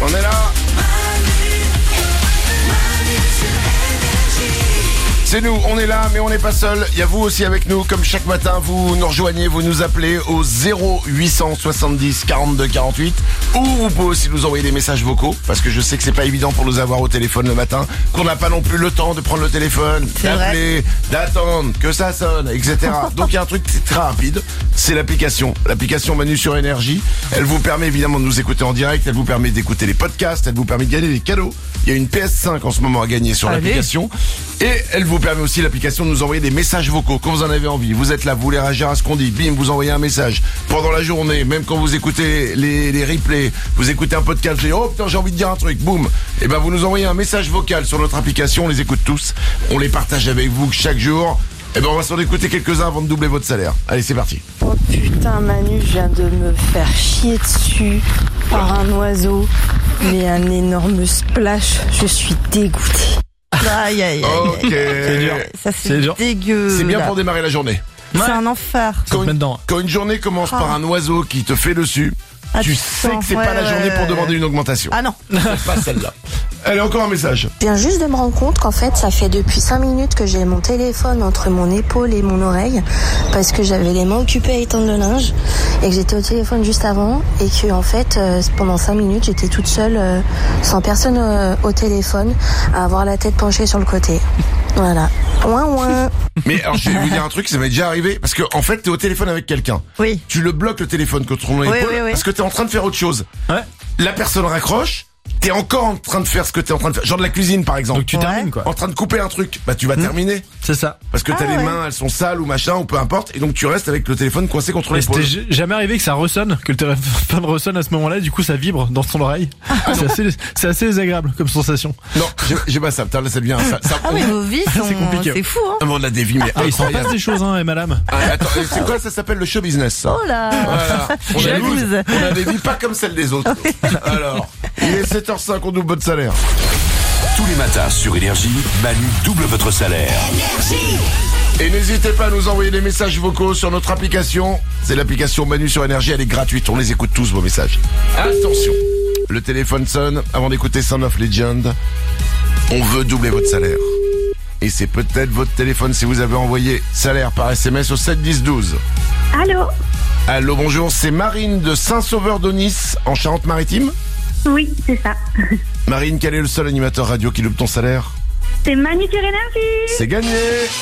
On est là. C'est nous, on est là, mais on n'est pas seul. Il y a vous aussi avec nous, comme chaque matin, vous nous rejoignez, vous nous appelez au 0870 42 48. Ou vous pouvez aussi nous envoyer des messages vocaux, parce que je sais que c'est pas évident pour nous avoir au téléphone le matin, qu'on n'a pas non plus le temps de prendre le téléphone, d'appeler, d'attendre, que ça sonne, etc. Donc il y a un truc très rapide, c'est l'application Manu sur Énergie. Elle vous permet évidemment de nous écouter en direct, elle vous permet d'écouter les podcasts, elle vous permet de gagner des cadeaux. Il y a une PS5 en ce moment à gagner sur l'application. Et elle vous permet aussi, l'application, de nous envoyer des messages vocaux quand vous en avez envie. Vous êtes là, vous voulez réagir à ce qu'on dit, bim, vous envoyez un message. Pendant la journée, même quand vous écoutez les replays, vous écoutez un podcast, vous dites, oh putain, j'ai envie de dire un truc, boum. Et ben vous nous envoyez un message vocal sur notre application, on les écoute tous. On les partage avec vous chaque jour. Et ben on va s'en écouter quelques-uns avant de doubler votre salaire. Allez, c'est parti. Oh putain, Manu, je viens de me faire chier dessus par un oiseau. Mais un énorme splash, je suis dégoûtée. Aïe, aïe, aïe. Ok. C'est dur. Ça, c'est dégueu. C'est bien là. pour démarrer la journée. C'est un enfer. Quand une journée commence par un oiseau qui te fait dessus, tu sais que c'est pas la journée pour demander une augmentation. Ah non. C'est pas celle-là. Allez, encore un message. Je viens juste de me rendre compte qu'en fait, ça fait depuis 5 minutes que j'ai mon téléphone entre mon épaule et mon oreille parce que j'avais les mains occupées à étendre le linge et que j'étais au téléphone juste avant et que en fait, pendant 5 minutes, j'étais toute seule, sans personne au téléphone, à avoir la tête penchée sur le côté. Voilà. Ouin ouin. Mais alors, je vais vous dire un truc, ça m'est déjà arrivé parce que en fait, t'es au téléphone avec quelqu'un. Oui. Tu le bloques le téléphone contre ton épaule parce que t'es en train de faire autre chose. Ouais. La personne raccroche. T'es encore en train de faire ce que t'es en train de faire. Genre de la cuisine, par exemple. Donc tu termines quoi. En train de couper un truc. Bah, tu vas terminer. C'est ça. Parce que t'as les mains, elles sont sales ou machin, ou peu importe. Et donc tu restes avec le téléphone coincé contre Mais l'épaule. c'était jamais arrivé que ça ressonne, que le téléphone ressonne à ce moment-là, du coup ça vibre dans son oreille. C'est assez désagréable comme sensation. Non, j'ai pas ça. Putain, là, ça devient ça. Ah oui, vos vies sont... c'est compliqué. C'est fou, hein. Ah, mais on a des vies, mais Il s'en passe incroyables. des choses, hein, et madame. Ah, attends, c'est quoi, ça s'appelle le show business, ça? Oh là. Voilà. Jalouse. On a des vies pas comme celles des autres. Alors, il est 7h05, on double votre salaire. Tous les matins sur Énergie, Manu double votre salaire. Et n'hésitez pas à nous envoyer des messages vocaux sur notre application. C'est l'application Manu sur Énergie, elle est gratuite. On les écoute tous, vos messages. Attention, le téléphone sonne. Avant d'écouter Sound of Legend, on veut doubler votre salaire. Et c'est peut-être votre téléphone si vous avez envoyé salaire par SMS au 7 10 12. Allô? Allô, bonjour, c'est Marine de Saint-Sauveur-d'Aunis, en Charente-Maritime. Oui, c'est ça. Marine, quel est le seul animateur radio qui double ton salaire? C'est Manu sur Énergie. C'est gagné.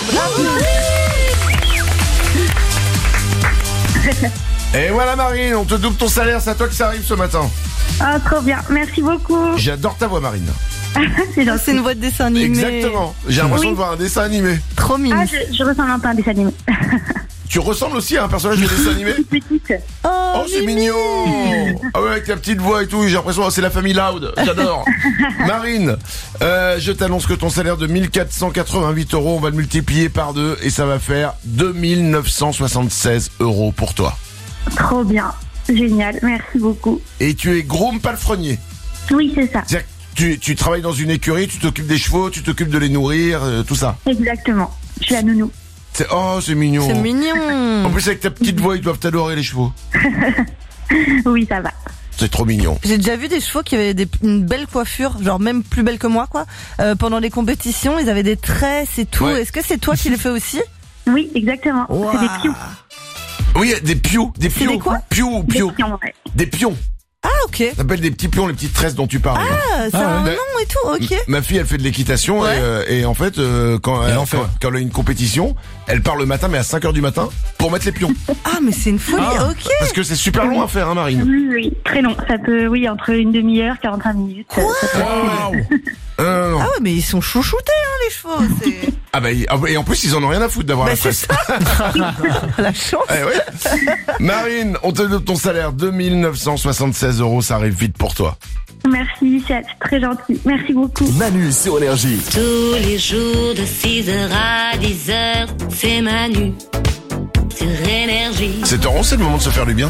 Et voilà Marine, on te double ton salaire, c'est à toi que ça arrive ce matin. Oh, trop bien. Merci beaucoup. J'adore ta voix Marine. C'est gentil. C'est une voix de dessin animé. Exactement, j'ai l'impression Oui. de voir un dessin animé. Trop mignon. Ah, je ressemble un peu à un dessin animé. Tu ressembles aussi à un personnage de dessin animé? Petite. Oh, c'est mignon. Ah ouais, avec ta petite voix et tout, j'ai l'impression que c'est la famille Loud. J'adore. Marine, je t'annonce que ton salaire de 1488 €, on va le multiplier par 2 et ça va faire 2976 € pour toi. Trop bien. Génial. Merci beaucoup. Et tu es groom palefrenier. Oui, c'est ça. C'est-à-dire que tu travailles dans une écurie, tu t'occupes des chevaux, tu t'occupes de les nourrir, tout ça. Exactement. Je suis la nounou. C'est mignon. C'est mignon. En plus, avec ta petite voix, ils doivent t'adorer les chevaux. Oui, ça va. C'est trop mignon. J'ai déjà vu des chevaux qui avaient une belle coiffure, genre même plus belle que moi, quoi. Pendant les compétitions, ils avaient des tresses et tout. Ouais. Est-ce que c'est toi qui les fais aussi? Oui, exactement. Ouah. C'est des pions. Oui, des pions. Des pions. des quoi? Pions. Des pions, ouais. Des pions. Ah, ok. Ça s'appelle des petits pions, les petites tresses dont tu parles. Ah, ça a un nom et tout, ok. Ma fille, elle fait de l'équitation Ouais. et en fait, quand elle a une compétition, elle part le matin, mais à 5h du matin, pour mettre les pions. Ah, mais c'est une folie, ok. Parce que c'est super long à faire, hein, Marine. Oui, oui. Très long. Ça peut, oui, entre une demi-heure, 45 minutes. Ça peut- Waouh. Non. Ah ouais, mais ils sont chouchoutés, hein, les chevaux. C'est... Ah bah, et en plus, ils en ont rien à foutre d'avoir Bah, la c'est presse. ça. La chance. Eh ouais. Marine, on te donne ton salaire, 2976 €, ça arrive vite pour toi. Merci, c'est très gentil. Merci beaucoup. Manu sur Énergie. Tous les jours de 6h à 10h, c'est Manu sur Énergie. C'est rond, c'est le moment de se faire du bien.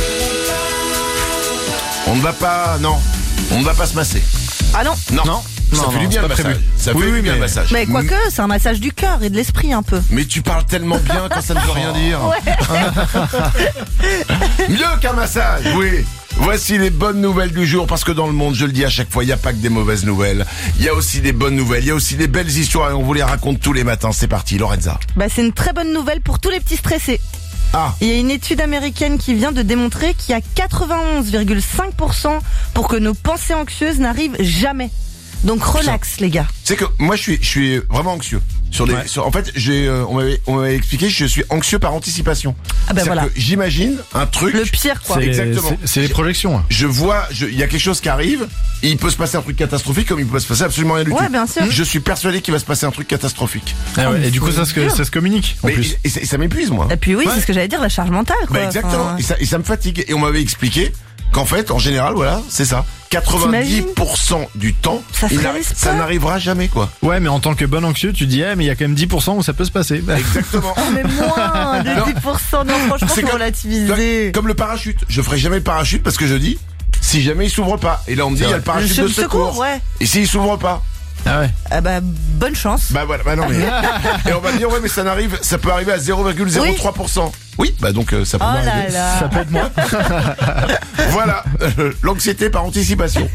On ne va pas, non, on ne va pas se masser. Ah non. Non. Ça fait du bien le massage. Ça fait du bien le massage. Mais quoique, c'est un massage du cœur et de l'esprit un peu. Mais tu parles tellement bien quand ça ne veut rien dire. Mieux qu'un massage, oui. Voici les bonnes nouvelles du jour, parce que dans le monde, je le dis à chaque fois, il n'y a pas que des mauvaises nouvelles. Il y a aussi des bonnes nouvelles, il y a aussi des belles histoires et on vous les raconte tous les matins. C'est parti, Lorenza. C'est une très bonne nouvelle pour tous les petits stressés. Ah, Il y a une étude américaine qui vient de démontrer qu'il y a 91,5% pour que nos pensées anxieuses n'arrivent jamais. Donc relax les gars. c'est que moi je suis vraiment anxieux. En fait, on m'avait expliqué, je suis anxieux par anticipation. C'est-à-dire voilà. que j'imagine un truc. Le pire quoi. Exactement. C'est les projections. Je vois, il y a quelque chose qui arrive, et il peut se passer un truc catastrophique comme il peut se passer absolument rien du tout. Ouais, bien sûr. Je suis persuadé qu'il va se passer un truc catastrophique. Et du coup, ça se communique en Mais plus. et ça m'épuise, moi. Et puis oui, Ouais. c'est ce que j'allais dire, la charge mentale quoi. Exactement. Enfin, Et ça me fatigue. Et on m'avait expliqué qu'en fait, en général, voilà, c'est ça. 90% du temps, Ça se réalise ça pas. n'arrivera jamais, quoi. Ouais, mais en tant que bon anxieux, tu dis, mais il y a quand même 10% où ça peut se passer. Exactement. mais moins de 10%, non franchement C'est faut comme- relativiser. Comme le parachute. Je ferai jamais le parachute parce que je dis, si jamais il s'ouvre pas. Et là, on me dit, il y a le parachute de secours. Ouais. Et s'il s'ouvre pas? Ah ouais. Bonne chance. Voilà, non mais. Et on va dire, ouais, mais ça peut arriver à 0,03%. Oui, donc ça peut Oh m'arriver. là là. Ça peut être moi. Voilà, l'anxiété par anticipation.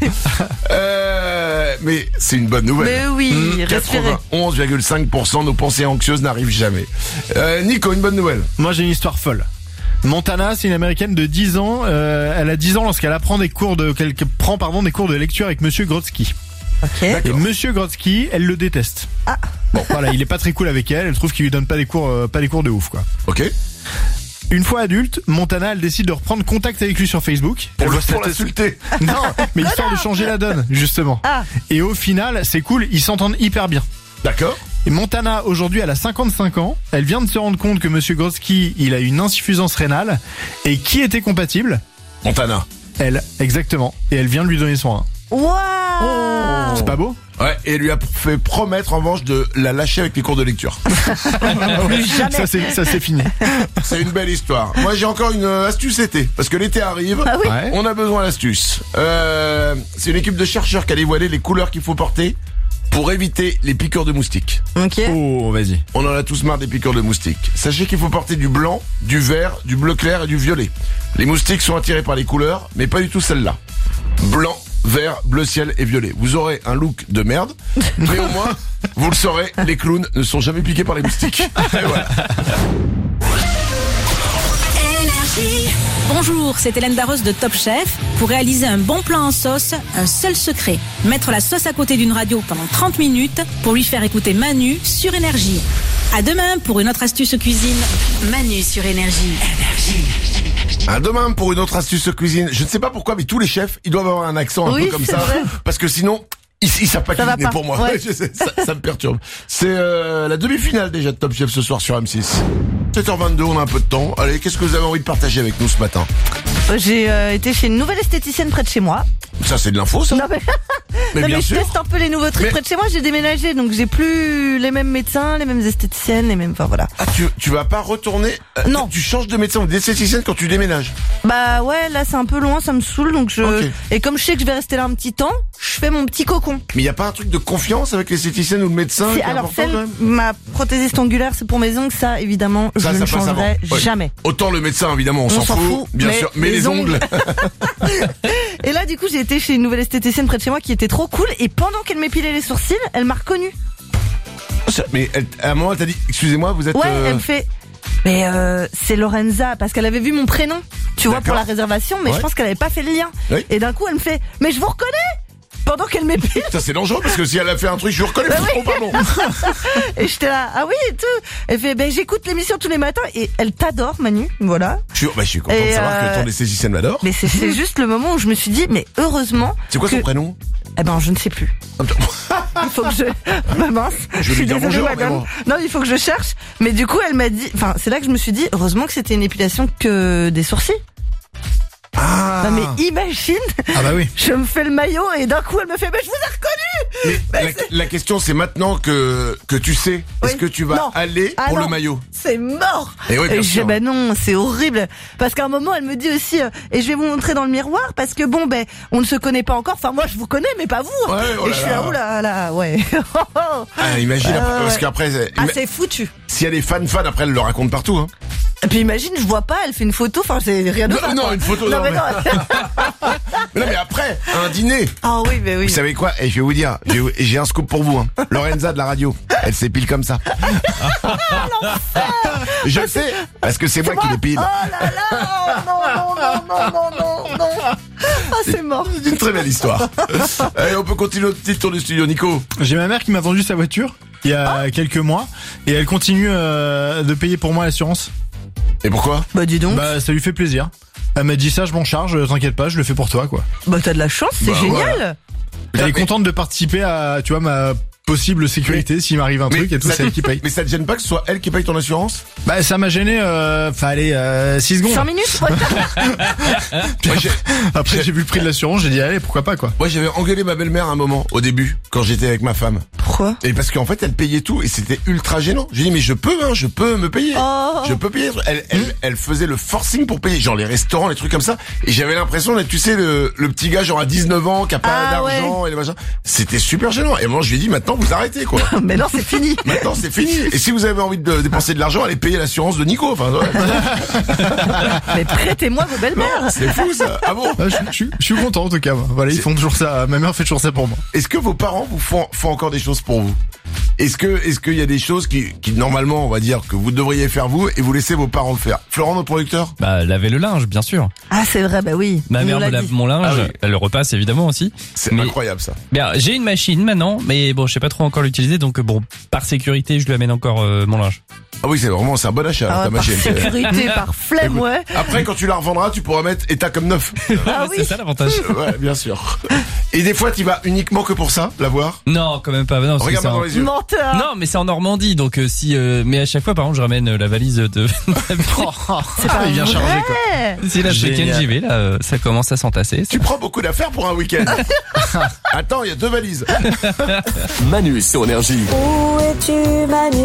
Mais c'est une bonne nouvelle. Mais oui, respirez. 91,5% nos pensées anxieuses n'arrivent jamais. Nico, une bonne nouvelle. Moi, j'ai une histoire folle. Montana, c'est une américaine de 10 ans. Elle a 10 ans lorsqu'elle apprend qu'elle prend des cours de lecture avec Monsieur Grodzki. Ok. Et Monsieur Grodzki, elle le déteste. Ah. Bon, voilà, il est pas très cool avec elle. Elle trouve qu'il lui donne pas des cours de ouf, quoi. Ok. Une fois adulte, Montana, elle décide de reprendre contact avec lui sur Facebook. Elle voit Pour sa- l'insulter. Non, mais histoire de changer la donne, justement. Ah. Et au final, c'est cool, ils s'entendent hyper bien. D'accord. Et Montana, aujourd'hui, elle a 55 ans. Elle vient de se rendre compte que Monsieur Grodzki, il a une insuffisance rénale. Et qui était compatible? Montana. Elle, exactement. Et elle vient de lui donner son rein. Waouh. C'est pas beau? Ouais, et elle lui a fait promettre en revanche de la lâcher avec les cours de lecture. Plus jamais. Ça c'est fini. C'est une belle histoire. Moi j'ai encore une astuce été, parce que l'été arrive. Ah oui. Ouais. On a besoin d'astuces. C'est une équipe de chercheurs qui a dévoilé les couleurs qu'il faut porter pour éviter les piqûres de moustiques. Ok. Oh, vas-y. On en a tous marre des piqûres de moustiques. Sachez qu'il faut porter du blanc, du vert, du bleu clair et du violet. Les moustiques sont attirés par les couleurs, mais pas du tout celle-là. Blanc, vert, bleu ciel et violet. Vous aurez un look de merde, mais au moins, vous le saurez, les clowns ne sont jamais piqués par les moustiques. Et voilà. Bonjour, c'est Hélène Darroze de Top Chef. Pour réaliser un bon plat en sauce, un seul secret. Mettre la sauce à côté d'une radio pendant 30 minutes pour lui faire écouter Manu sur Énergie. À demain pour une autre astuce cuisine. Manu sur Énergie. À demain pour une autre astuce cuisine. Je ne sais pas pourquoi, mais tous les chefs, ils doivent avoir un accent un Oui, peu comme c'est ça. vrai. Parce que sinon, ils savent pas Ça va cuisiner pas. pour moi. Ouais. Je sais, ça me perturbe. C'est la demi-finale déjà de Top Chef ce soir sur M6. 7h22, on a un peu de temps. Allez, qu'est-ce que vous avez envie de partager avec nous ce matin? J'ai été chez une nouvelle esthéticienne près de chez moi. Ça, c'est de l'info, ça? Non mais, Mais non, bien mais je sûr. teste un peu les nouveaux trucs. Mais- Près de chez moi, j'ai déménagé, donc j'ai plus les mêmes médecins, les mêmes esthéticiennes, les mêmes. Enfin voilà. Ah, tu vas pas retourner? Non. Tu changes de médecin ou d'esthéticienne quand tu déménages? Bah ouais, là c'est un peu loin, ça me saoule, donc je. Ok. Et comme je sais que je vais rester là un petit temps, je fais mon petit cocon. Mais y a pas un truc de confiance avec l'esthéticienne ou le médecin? qui est Alors important, quand même ma prothésiste angulaire, c'est pour mes ongles, ça évidemment, je ne passe avant. changerai Ouais. jamais. Autant le médecin, évidemment, on s'en fout, bien mais sûr. Mais les ongles. Et là, du coup, j'ai été chez une nouvelle esthéticienne près de chez moi qui était trop cool. Et pendant qu'elle m'épilait les sourcils, elle m'a reconnue. Mais à un moment, elle t'a dit, excusez-moi, vous êtes... Ouais, elle me fait. Mais c'est Lorenza, parce qu'elle avait vu mon prénom, tu vois, pour D'accord. la réservation, mais Ouais. je pense qu'elle avait pas fait le lien. Oui. Et d'un coup, elle me fait, mais je vous reconnais pendant qu'elle m'épile. Ça, c'est dangereux parce que si elle a fait un truc, je vous reconnais Bah pas oui. trop, pardon. Et j'étais là, ah oui, et tout. Elle fait, ben j'écoute l'émission tous les matins et elle t'adore, Manu, voilà. Je suis content de Et, savoir que ton esthéticienne m'adore. Mais c'est juste le moment où je me suis dit, mais heureusement. C'est quoi que... son prénom? Eh ben, je ne sais plus. Il faut que je. Bah mince. Je Je vais suis lui dire désolée, bonjour, madame. mais bon. Non, il faut que je cherche. Mais du coup, elle m'a dit. Enfin, c'est là que je me suis dit, heureusement que c'était une épilation que des sourcils. Ah. Non, mais imagine, Ah bah oui. je me fais le maillot et d'un coup, elle me fait, mais je vous ai reconnu. Mais la question, c'est maintenant que tu sais, est-ce Oui. que tu vas Non. aller Ah pour non. le maillot? C'est mort. Et oui, bien je sûr. dis, bah non, c'est horrible. Parce qu'à un moment, elle me dit aussi, et je vais vous montrer dans le miroir, parce que bon, ben, on ne se connaît pas encore. Enfin, moi, je vous connais, mais pas vous. Ouais, oh et là je suis là. là, oh là là, ouais. Ah, imagine, après, parce ouais. qu'après, Ah, c'est foutu. s'il y a des fans, après, elle le raconte partout, hein. Et puis imagine, je vois pas, elle fait une photo, enfin c'est rien de ça. Non, une photo, non, mais non. mais après, un dîner. Ah oui, mais oui. Vous savez quoi? Et je vais vous dire, j'ai un scoop pour vous, hein. Lorenza de la radio, elle s'épile comme ça. Je le sais, parce que c'est moi qui l'épile. Oh là là, non. Ah, c'est mort. C'est une très belle histoire. Allez, on peut continuer notre petit tour du studio, Nico. J'ai ma mère qui m'a vendu sa voiture il y a quelques mois et elle continue de payer pour moi l'assurance. Et pourquoi? Bah dis donc. Bah ça lui fait plaisir. Elle m'a dit ça, je m'en charge, t'inquiète pas, je le fais pour toi quoi. Bah t'as de la chance, c'est génial. Elle est contente de participer à, tu vois, ma possible sécurité s'il m'arrive un truc et tout, c'est elle qui paye. Mais ça te gêne pas que ce soit elle qui paye ton assurance? Bah ça m'a gêné, allez, 6 secondes. 5 minutes. Après j'ai vu le prix de l'assurance, j'ai dit allez, pourquoi pas quoi. Moi j'avais engueulé ma belle-mère un moment, au début, quand j'étais avec ma femme. Pourquoi? Et parce qu'en fait elle payait tout et c'était ultra gênant. J'ai dit mais je peux me payer. Je peux payer. Elle faisait le forcing pour payer, genre les restaurants, les trucs comme ça. Et j'avais l'impression d'être, tu sais, le petit gars genre à 19 ans qui a pas d'argent et les machins. C'était super gênant. Et moi je lui ai dit maintenant vous arrêtez quoi. Mais non, c'est fini. Maintenant c'est fini. Et si vous avez envie de dépenser de l'argent, allez payer l'assurance de Nico. Enfin, ouais. Mais prêtez-moi vos belles-mères. C'est fou ça. Ah bon? Je suis content en tout cas. Voilà, ils font toujours ça. Ma mère fait toujours ça pour moi. Est-ce que vos parents vous font encore des choses pour vous? Est-ce qu'il y a des choses qui normalement, on va dire, que vous devriez faire vous et vous laissez vos parents le faire? Florent, notre producteur? Bah, laver le linge, bien sûr. Ah, c'est vrai, bah oui. Ma mère me lave mon linge, elle le repasse évidemment aussi. C'est incroyable ça. Bien, j'ai une machine maintenant, mais bon, je sais pas trop encore l'utiliser, donc bon, par sécurité, je lui amène encore mon linge. Ah oui, c'est un bon achat, ta machine. Par sécurité, par flemme, ouais. Après, quand tu la revendras, tu pourras mettre état comme neuf. Ah oui. C'est ça l'avantage. Ouais, bien sûr. Et des fois, tu vas uniquement que pour ça, la voir? Non, quand même pas. Non, regarde-moi dans les yeux. Menteur. Non, mais c'est en Normandie, donc mais à chaque fois, par exemple, je ramène la valise de. C'est pas bien chargé quoi. Si là, ce week-end j'y vais, là, ça commence à s'entasser. Tu prends beaucoup d'affaires pour un week-end. Attends, il y a 2 valises. Manu sur Énergie. Où es-tu,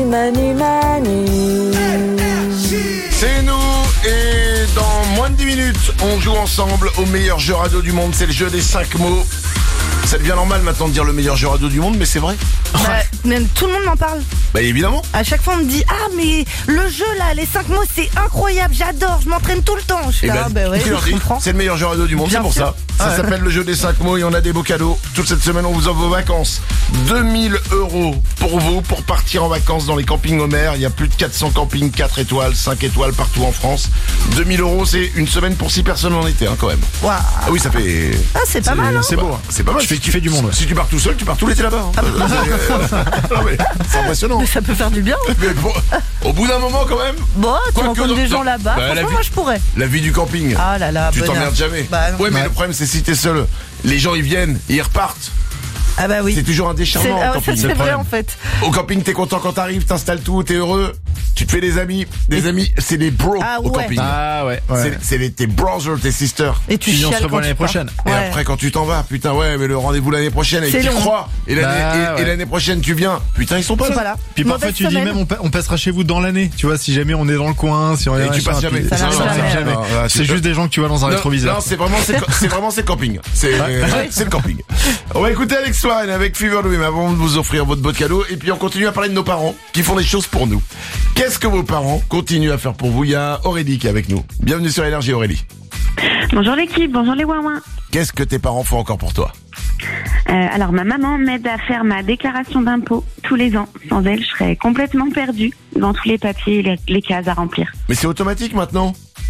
Manu? C'est nous et dans moins de 10 minutes, on joue ensemble au meilleur jeu radio du monde. C'est le jeu des 5 mots. Ça devient normal maintenant de dire le meilleur jeu radio du monde, mais c'est vrai. Bah, même tout le monde m'en parle. Bah évidemment. À chaque fois on me dit ah mais le jeu là, les 5 mots c'est incroyable, j'adore, je m'entraîne tout le temps. Je suis là, bah ouais, je comprends. C'est le meilleur jeu radio du monde, Bien c'est pour sûr. ça. Ça s'appelle le jeu des 5 mots et on a des beaux cadeaux. Toute cette semaine on vous offre vos vacances. 2000 € pour vous, pour partir en vacances dans les campings Homer. Il y a plus de 400 campings, 4 étoiles, 5 étoiles partout en France. 2000 €, c'est une semaine pour 6 personnes en été quand même. Waouh. Ah oui, ça fait... Ah c'est pas mal. C'est beau. C'est pas mal. Tu fais du monde. Si tu pars tout seul, tu pars tout l'été là-bas. Non, mais c'est impressionnant. Mais ça peut faire du bien. Mais bon, au bout d'un moment quand même. Bon, tu Quoique rencontres des gens là-bas. Bah, Franchement, moi je pourrais. La vie du camping. Ah là là, Tu bonheur. t'emmerdes jamais. Bah, non. Ouais, mais le problème c'est si t'es seul, les gens ils viennent et ils repartent. Ah bah oui. C'est toujours un déchirement au camping. C'est vrai en fait. Au camping, t'es content quand t'arrives, t'installes tout, t'es heureux. Tu te fais des amis. Des amis, c'est des bros au camping. Ah ouais. C'est tes brothers, tes sisters. Et tu on se chiales revoit quand l'année tu pars. prochaine. Et Ouais. après quand tu t'en vas, putain ouais, mais le rendez-vous l'année prochaine et C'est tu long. crois. Et l'année prochaine tu viens. Putain, ils sont pas Ils sont là. pas là. Puis parfois Mauvaise tu dis semaine. même on passera chez vous dans l'année. Tu vois, si jamais on est dans le coin, si on est Et tu passes jamais. Ça n'arrive jamais. Non, C'est juste des gens que tu vois dans un rétroviseur. Non, c'est vraiment c'est camping. C'est le camping. On va écouter Alex Warren avec Fever Louis avant de vous offrir votre beau cadeau et puis on continue à parler de nos parents qui font des choses pour nous. Qu'est-ce que vos parents continuent à faire pour vous? Il y a Aurélie qui est avec nous. Bienvenue sur Énergie, Aurélie. Bonjour l'équipe, bonjour les ouin-ouin. Qu'est-ce que tes parents font encore pour toi? Alors ma maman m'aide à faire ma déclaration d'impôt tous les ans. Sans elle, je serais complètement perdue dans tous les papiers et les cases à remplir. Mais c'est automatique maintenant.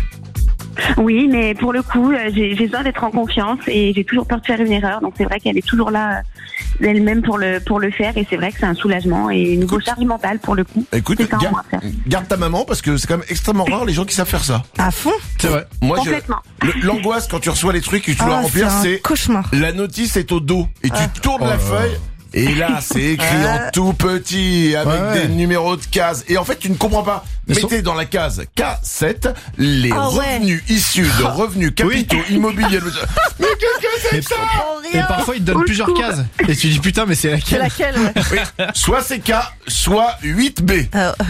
Oui, mais pour le coup, j'ai besoin d'être en confiance et j'ai toujours peur de faire une erreur. Donc c'est vrai qu'elle est toujours là d'elle-même pour le faire et c'est vrai que c'est un soulagement et une grosse charge mentale pour le coup. Écoute, C'est ça en moins à faire. garde ta maman parce que c'est quand même extrêmement rare les gens qui savent faire ça. À fond. C'est vrai. Moi, Complètement. l'angoisse quand tu reçois les trucs et que tu dois remplir, c'est cauchemar. la notice est au dos et tu tournes la feuille. Et là, c'est écrit en tout petit, avec des numéros de cases. Et en fait, tu ne comprends pas. Mettez dans la case K7 les revenus issus de revenus capitaux immobiliers. Mais qu'est-ce que c'est que ça? Et parfois ils te donnent plusieurs cases. Et tu dis putain mais c'est C'est laquelle? laquelle, ouais. Oui. Soit c'est K, soit 8B. Et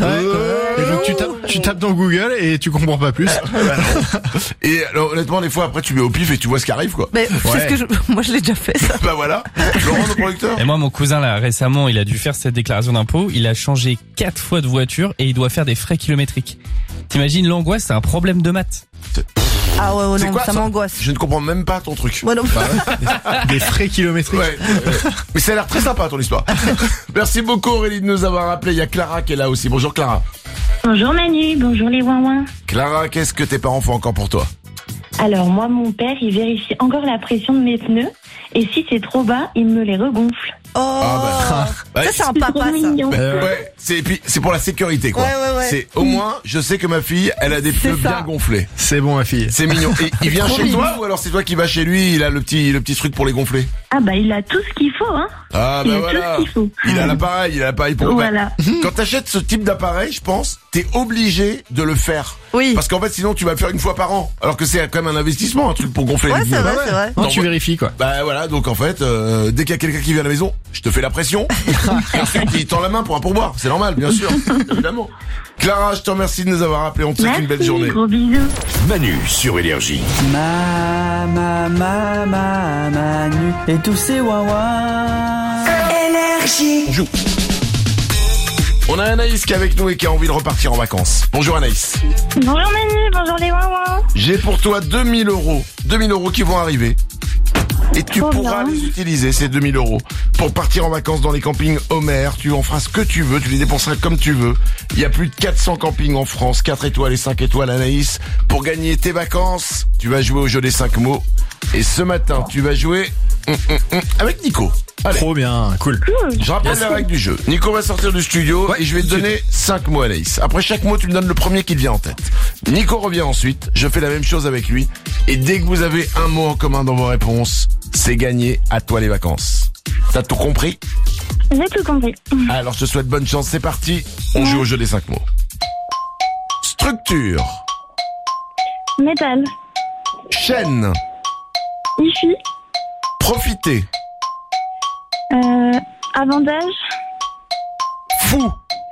donc tu tapes dans Google et tu comprends pas plus. Et alors, honnêtement, des fois, après, tu mets au pif et tu vois ce qui arrive, quoi. Mais c'est ce que moi je l'ai déjà fait ça. Bah voilà. Laurent, le producteur. Et moi, mon cousin là récemment, il a dû faire cette déclaration d'impôt, il a changé 4 fois de voiture et il doit faire des frais kilométriques. T'imagines l'angoisse, c'est un problème de maths. Ah ouais, C'est non, quoi, ça m'angoisse. Je ne comprends même pas ton truc. Moi non. Des frais kilométriques. Ouais. Mais ça a l'air très sympa ton histoire. Merci beaucoup Aurélie de nous avoir appelé. Il y a Clara qui est là aussi. Bonjour Clara. Bonjour Manu, bonjour les ouin-ouin. Clara, qu'est-ce que tes parents font encore pour toi? Alors moi, mon père, il vérifie encore la pression de mes pneus. Et si c'est trop bas, il me les regonfle. Oh, bah. ça c'est un papa ça. mignon. Ouais, et puis c'est pour la sécurité quoi. Ouais. C'est au moins, je sais que ma fille, elle a des pneus bien gonflés. C'est bon ma fille. C'est mignon. Et il vient chez toi ou alors c'est toi qui vas chez lui, il a le petit truc pour les gonfler? Ah bah il a tout ce qu'il faut, hein. Ah Il bah a voilà. tout ce qu'il faut. Il a l'appareil pour Voilà. Quand t'achètes ce type d'appareil, je pense, t'es obligé de le faire. Oui. Parce qu'en fait, sinon tu vas le faire une fois par an. Alors que c'est quand même un investissement, un truc pour gonfler Ouais, les pneus. c'est vrai. Non, tu vérifies quoi. Bah voilà, donc en fait, dès qu'il y a quelqu'un qui vient à la maison, je te fais la pression. Et ensuite, il tend la main pour un pourboire. C'est normal, bien sûr, évidemment. Clara, je te remercie de nous avoir appelé. On te souhaite une belle journée. Gros bisous. Manu sur Énergie. Manu et tous ces ouin-ouin. On joue. On a Anaïs qui est avec nous et qui a envie de repartir en vacances. Bonjour Anaïs. Bonjour Manu, bonjour les ouin-ouin. J'ai pour toi 2000 euros. 2000 euros qui vont arriver. Et tu Trop pourras bien. les utiliser, ces 2000 euros, pour partir en vacances dans les campings Homer. Tu en feras ce que tu veux, tu les dépenseras comme tu veux. Il y a plus de 400 campings en France, 4 étoiles et 5 étoiles Anaïs. Pour gagner tes vacances, tu vas jouer au jeu des 5 mots. Et ce matin, tu vas jouer avec Nico. Allez. Trop bien, cool. Je rappelle la règle du jeu. Nico va sortir du studio et je vais te donner 5 mots Anaïs. Après chaque mot, tu me donnes le premier qui te vient en tête. Nico revient ensuite, je fais la même chose avec lui. Et dès que vous avez un mot en commun dans vos réponses, c'est gagné, à toi les vacances. T'as tout compris? J'ai tout compris. Alors je te souhaite bonne chance, c'est parti. On joue au jeu des 5 mots. Structure. Métal. Chaîne. Ici. Profiter. Avantage. Fou.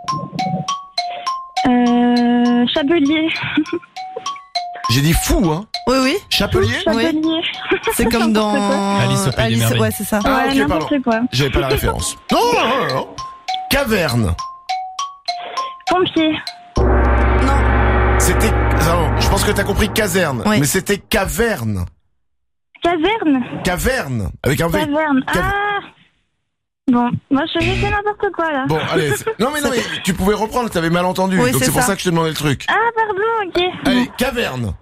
Chapelier. J'ai dit fou, hein. Oui. Chapelier. Chapelier. C'est comme dans Alice au Pays des Merveilles. Ouais, c'est ça. Ah, Ouais, ok, n'importe pardon. quoi. J'avais pas la référence. Non. Caverne. Pompier. C'était... Non, je pense que t'as compris caserne. Oui. Mais c'était caverne. Caverne. Caverne. Avec un V. Caverne. Ah. Bon, moi je fais n'importe quoi là. Bon, allez. Non, mais tu pouvais reprendre, t'avais mal entendu. Oui, donc c'est c'est pour ça. ça que je te demandais le truc. Ah pardon, ok. Allez, caverne.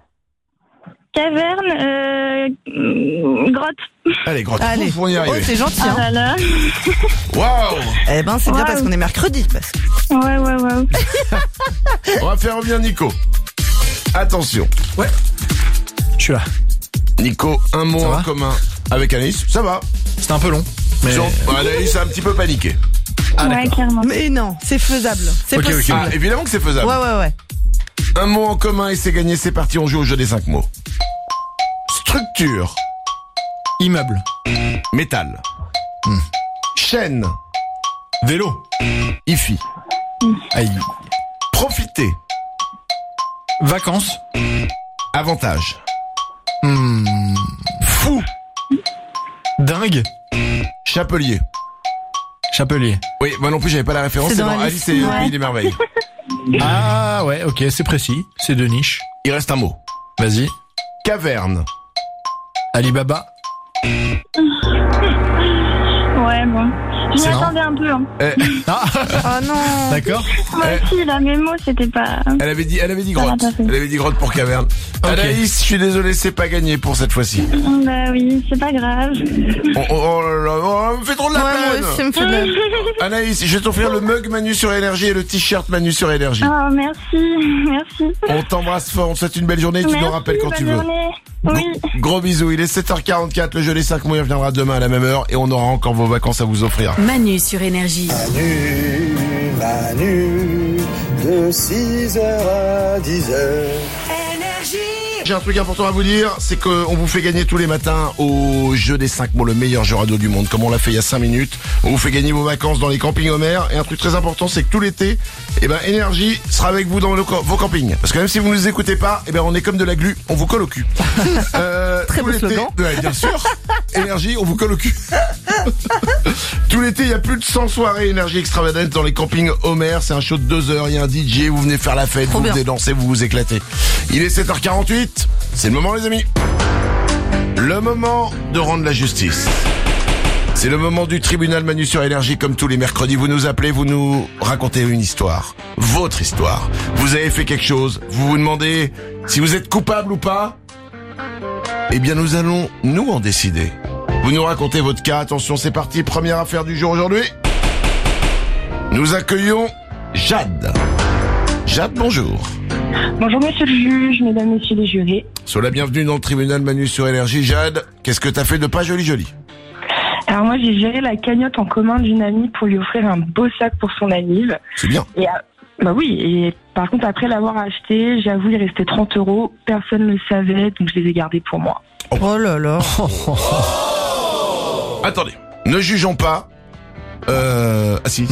Caverne. Grotte. Allez, grotte. Allez. Ouf, on y Oh, arrive. c'est gentil. Ah Hein. là là. Waouh. Eh ben, c'est bien Wow. parce qu'on est mercredi. Parce que... Ouais. On va faire revenir Nico. Attention. Je suis là. Nico, un mot Ça en va commun avec Anaïs. Ça va. C'est un peu long. Mais... Anaïs a un petit peu paniqué. Ah, Ouais, d'accord. clairement. Mais non, c'est faisable. C'est Ok, ok. possible. Ah, évidemment que c'est faisable. Ouais. Un mot en commun et c'est gagné. C'est parti, on joue au jeu des 5 mots. Structure. Immeuble. Métal. Chaîne. Vélo. IFI. Aïe. Profiter. Vacances. Avantage. Fou. Dingue. Chapelier. Chapelier. Oui, moi non plus j'avais pas la référence. C'est C'est dans dans Alice. Alice et le Ouais. Pays des Merveilles. Ah ouais, ok, c'est précis. C'est de niche. Il reste un mot. Vas-y. Caverne. Alibaba. Ouais, bon. Je C'est m'y attendais un peu. Hein. Ah, Oh non. d'accord. Moi aussi, là, mes mots, c'était pas. Elle avait dit Ça grotte. va pas fait. Elle avait dit grotte pour caverne. Ok. Anaïs, je suis désolé, c'est pas gagné pour cette fois-ci. Bah oui, c'est pas grave. Oh là là, on me fait trop de la Ouais, moi peine. aussi, ça me fait de la... Anaïs, je vais t'offrir le mug Manu sur Énergie et le t-shirt Manu sur Énergie. Oh, merci. On t'embrasse fort, on te souhaite une belle journée et tu Merci, nous rappelles quand tu bonne veux. journée. Oui. Gros bisous, il est 7h44, le jeu des 5 mots il reviendra demain à la même heure et on aura encore vos vacances à vous offrir. Manu sur Énergie. Manu, de 6h à 10h. J'ai un truc important à vous dire, c'est qu'on vous fait gagner tous les matins au jeu des 5 mots, le meilleur jeu radio du monde, comme on l'a fait il y a 5 minutes. On vous fait gagner vos vacances dans les campings Homer. Et un truc très important, c'est que tout l'été, Énergie sera avec vous dans vos campings. Parce que même si vous ne nous écoutez pas, on est comme de la glu, on vous colle au cul. Très Tout beau l'été- slogan. Ouais, bien sûr. Énergie, on vous colle au cul. Tout l'été, il y a plus de 100 soirées énergie extravagante dans les campings Homer. C'est un show de 2 heures, il y a un DJ, vous venez faire la fête, vous venez danser, vous vous éclatez. Il est 7h48, c'est le moment les amis. Le moment de rendre la justice. C'est le moment du tribunal Manu sur Énergie, comme tous les mercredis. Vous nous appelez, vous nous racontez une histoire. Votre histoire. Vous avez fait quelque chose, vous vous demandez si vous êtes coupable ou pas. Eh bien, nous allons, nous, en décider. Vous nous racontez votre cas. Attention, c'est parti. Première affaire du jour aujourd'hui. Nous accueillons Jade. Jade, bonjour. Bonjour monsieur le juge, mesdames, messieurs les jurés. Sois la bienvenue dans le tribunal Manu sur Énergie. Jade, qu'est-ce que t'as fait de pas joli? Alors moi j'ai géré la cagnotte en commun d'une amie pour lui offrir un beau sac pour son anniv. C'est bien. Et bah oui, et par contre après l'avoir acheté, j'avoue il restait 30 €, personne ne le savait, donc je les ai gardés pour moi. Oh là là. Attendez, ne jugeons pas. C'est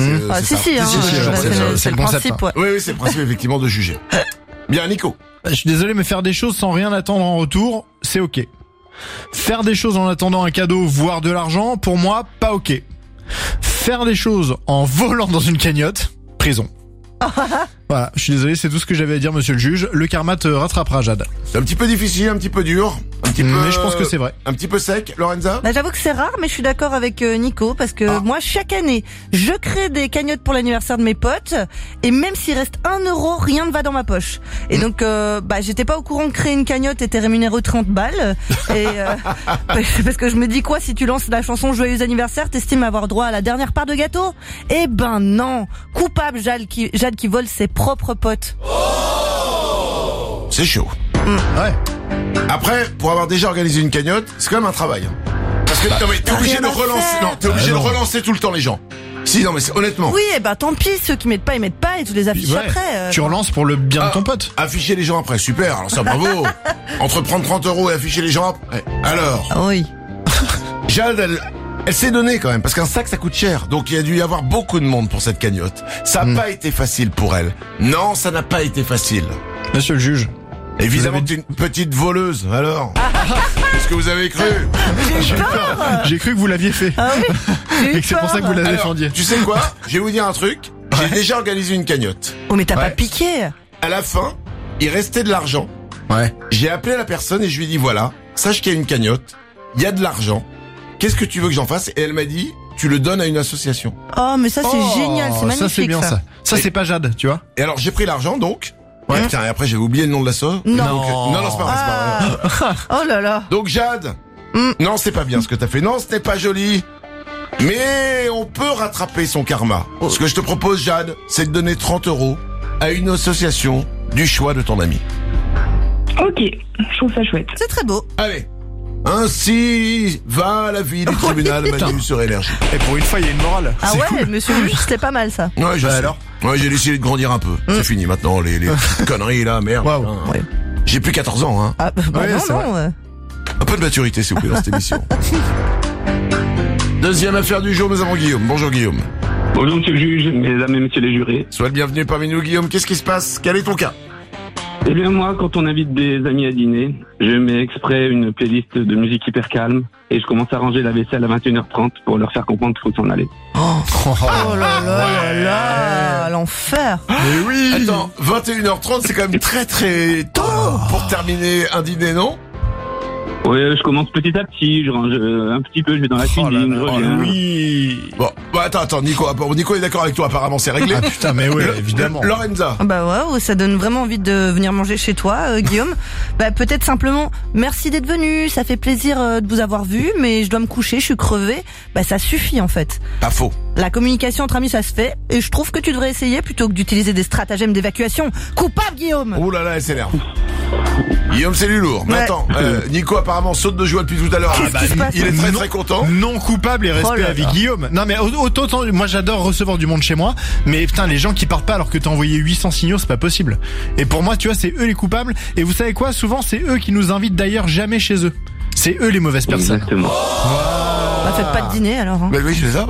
le principe, ouais. Oui, c'est le principe effectivement de juger. Bien, Nico. Je suis désolé, mais faire des choses sans rien attendre en retour, c'est ok. Faire des choses en attendant un cadeau, voire de l'argent, pour moi, pas ok. Faire des choses en volant dans une cagnotte, prison. Voilà, je suis désolé, c'est tout ce que j'avais à dire, monsieur le juge. Le karma te rattrapera, Jade. C'est un petit peu difficile, un petit peu dur, un petit peu... Mais je pense que c'est vrai. Un petit peu sec, Lorenza. Bah, j'avoue que c'est rare, mais je suis d'accord avec Nico, parce que moi, chaque année, je crée des cagnottes pour l'anniversaire de mes potes, et même s'il reste 1 €, rien ne va dans ma poche. Et donc, j'étais pas au courant que créer une cagnotte était rémunéré 30 balles, et parce que je me dis quoi, si tu lances la chanson Joyeux anniversaire, t'estimes avoir droit à la dernière part de gâteau? Eh ben non, coupable Jade qui vole ses propres potes. C'est chaud. Ouais. Après, pour avoir déjà organisé une cagnotte, c'est quand même un travail. Parce que t'es obligé de relancer. Non, t'es obligé de relancer tout le temps les gens. Si, non, mais honnêtement. Oui, tant pis, ceux qui mettent pas, ils mettent pas, et tu les affiches après. Tu relances pour le bien de ton pote. Afficher les gens après, super. Alors ça, bravo. Entre prendre 30 € et afficher les gens après. Alors. Oui. Jade, elle s'est donnée quand même, parce qu'un sac ça coûte cher. Donc il y a dû y avoir beaucoup de monde pour cette cagnotte. Ça n'a pas été facile pour elle. Non, ça n'a pas été facile. Monsieur le juge. Évidemment que t'es une petite voleuse, alors. Qu'est-ce que vous avez cru? J'ai cru que vous l'aviez fait. Ah oui. Et que c'est pour ça que vous la défendiez. Tu sais quoi? Je vais vous dire un truc. J'ai déjà organisé une cagnotte. Oh mais t'as pas piqué. À la fin, il restait de l'argent. Ouais. J'ai appelé la personne et je lui ai dit voilà, sache qu'il y a une cagnotte, il y a de l'argent. Qu'est-ce que tu veux que j'en fasse? Et elle m'a dit, tu le donnes à une association. Oh mais ça c'est génial, c'est magnifique. Ça c'est bien ça. Ça c'est pas Jade, tu vois. Et alors j'ai pris l'argent donc. Ouais. Putain, et après j'avais oublié le nom de l'asso. Non. Non, c'est pas vrai. Oh là là. Donc Jade, non c'est pas bien ce que t'as fait. Non, c'était pas joli. Mais on peut rattraper son karma. Ce que je te propose Jade, c'est de donner 30 € à une association du choix de ton ami. Ok, je trouve ça chouette. C'est très beau. Allez. Ainsi va la vie du tribunal Manu sur Énergie. Et pour une fois, il y a une morale. Ah ouais, cool. Monsieur le juge, c'était pas mal ça. Ouais, je sais. Alors. Ouais, j'ai décidé de grandir un peu. C'est fini maintenant, les conneries là, merde. Wow. Ouais. J'ai plus 14 ans, hein. Ah, non. Un peu de maturité, s'il vous plaît, dans cette émission. Deuxième affaire du jour, nous avons Guillaume. Bonjour Guillaume. Bonjour monsieur le juge, mesdames et messieurs les jurés. Sois le bienvenu parmi nous Guillaume. Qu'est-ce qui se passe? Quel est ton cas? Eh bien moi, quand on invite des amis à dîner, je mets exprès une playlist de musique hyper calme et je commence à ranger la vaisselle à 21h30 pour leur faire comprendre qu'il faut s'en aller. Oh là là là, l'enfer. Mais oui. Attends, 21h30 c'est quand même très très tôt pour terminer un dîner, non? Ouais, je commence petit à petit, je range un petit peu, je vais dans la cuisine, je reviens. Oui. Bon, attends, Nico est d'accord avec toi, apparemment c'est réglé. Ah putain, mais ouais, évidemment. Lorenza. Bah ouais, ça donne vraiment envie de venir manger chez toi, Guillaume. Bah peut-être simplement, merci d'être venu, ça fait plaisir de vous avoir vu, mais je dois me coucher, je suis crevée. Bah ça suffit en fait. Pas faux. La communication entre amis ça se fait, et je trouve que tu devrais essayer plutôt que d'utiliser des stratagèmes d'évacuation. Coupable Guillaume. Ouh là là, elle s'énerve. Guillaume c'est du lourd. Mais attends, Nico apparemment saute de joie depuis tout à l'heure. Il est très très content. Non coupable et respect avec Guillaume. Non mais autant moi j'adore recevoir du monde chez moi, mais putain les gens qui partent pas alors que t'as envoyé 800 signaux, c'est pas possible. Et pour moi tu vois c'est eux les coupables, et vous savez quoi, souvent c'est eux qui nous invitent d'ailleurs jamais chez eux. C'est eux les mauvaises personnes. Exactement. Bah faites pas de dîner alors. Bah oui, je les ai.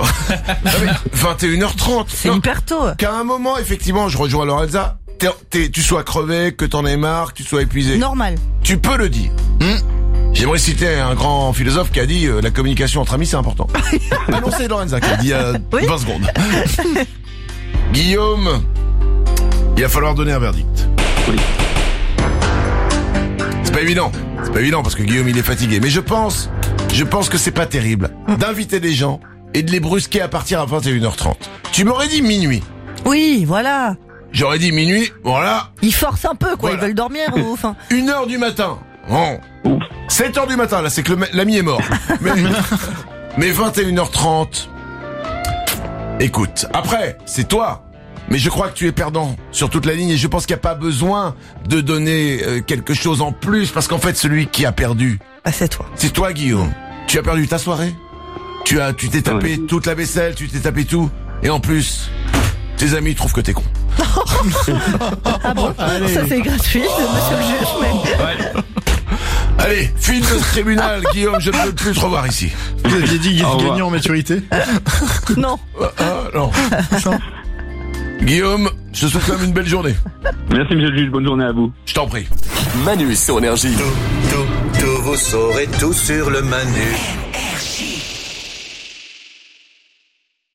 21h30. C'est hyper tôt. Qu'à un moment effectivement, je rejoins Lorenza, tu sois crevé, que t'en aies marre, que tu sois épuisé. Normal. Tu peux le dire. J'aimerais citer un grand philosophe qui a dit la communication entre amis c'est important. Ah non, c'est Lorenza qui a dit 20 secondes. Guillaume, il va falloir donner un verdict. Oui. C'est pas évident parce que Guillaume il est fatigué. Mais je pense que c'est pas terrible d'inviter des gens et de les brusquer à partir à 21h30. Tu m'aurais dit minuit. Oui, voilà. J'aurais dit minuit, voilà. Ils forcent un peu, quoi. Voilà. Ils veulent dormir ou enfin. 1h du matin. Bon. 7h du matin, là, c'est que l'ami est mort. Mais 21h30. Écoute, après, c'est toi. Mais je crois que tu es perdant sur toute la ligne et je pense qu'il n'y a pas besoin de donner quelque chose en plus parce qu'en fait, celui qui a perdu. Ah, c'est toi. C'est toi, Guillaume. Tu as perdu ta soirée. Tu t'es tapé toute la vaisselle, tu t'es tapé tout. Et en plus, tes amis trouvent que t'es con. Ah bon? Allez. Ça c'est gratuit, monsieur le juge, mais... Ouais. Allez, file de ce tribunal, Guillaume, je ne veux plus te revoir ici. Vous aviez dit gagnant en maturité? Non. Non. Guillaume, je te souhaite quand même une belle journée. Merci monsieur le juge, bonne journée à vous. Je t'en prie. Manu sur Énergie. Tout, vous saurez tout sur le Manu.